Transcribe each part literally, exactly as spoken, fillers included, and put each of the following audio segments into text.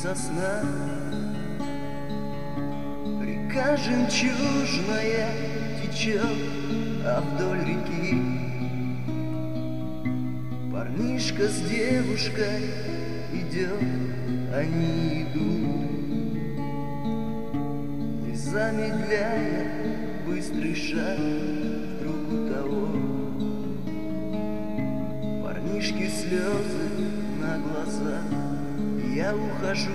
сосна. Река жемчужная течет, а вдоль реки парнишка с девушкой идет, они идут, не замедляя быстрый шаг друг у того. Парнишки слезы на глазах, я ухожу.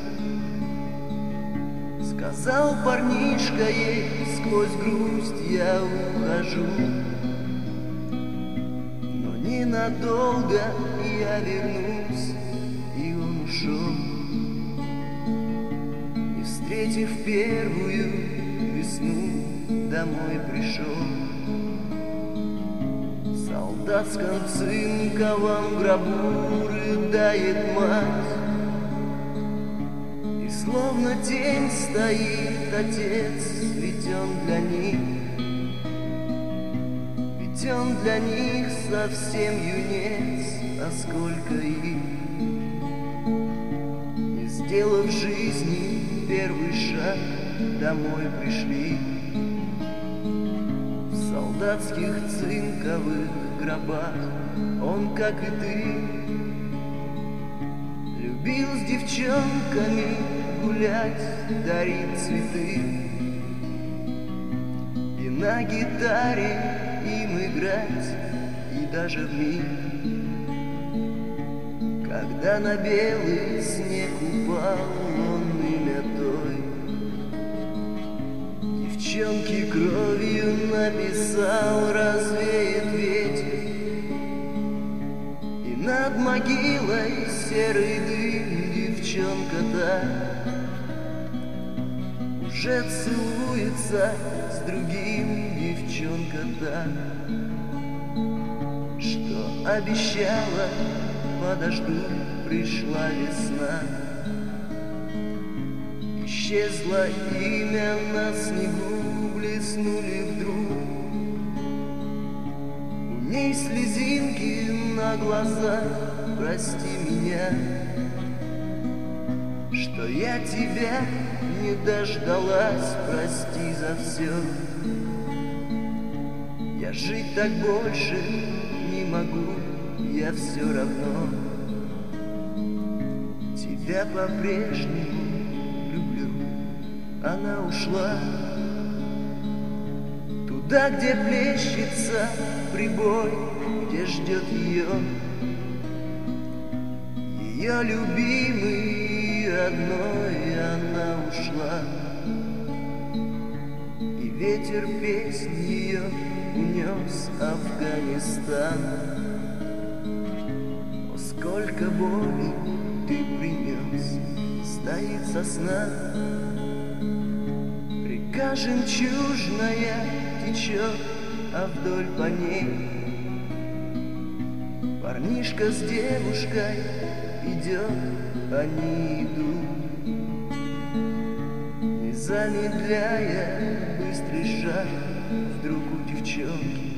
Сказал парнишка ей сквозь грусть, я ухожу. Но ненадолго я вернусь, и он ушел, не встретив первую весну, домой пришел. В солдатском цинковом гробу рыдает мать, и словно тень стоит отец, ведь он для них, ведь он для них совсем юнец, а сколько их, не сделав в жизни первый шаг, домой пришли. В солдатских цинковых гробах он, как и ты, любил с девчонками гулять, дарить цветы и на гитаре им играть, и даже в миг, когда на белый снег упал он имя той девчонки кровью написал, развеет ветер, и над могилой серый дым девчонка-то уже целуется с другим, девчонка-то, что обещала, подожду, пришла весна. Исчезло имя на снегу, блеснули вдруг у ней слезинки на глазах. Прости меня, что я тебя не дождалась, прости за все. Я жить так больше не могу, я все равно тебя по-прежнему люблю. Она ушла туда, где плещется прибой, где ждет ее ее любимый родной. Она ушла, и ветер песнь ее унес Афганистан. О, сколько боли ты принес, стоит сосна. Река жемчужная течет, а вдоль по ней парнишка с девушкой идет, они идут, не замедляя быстрый шаг. Вдруг у девчонки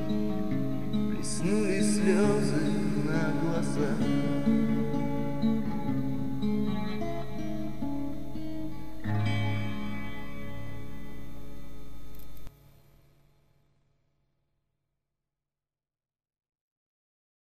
блеснули слезы на глазах.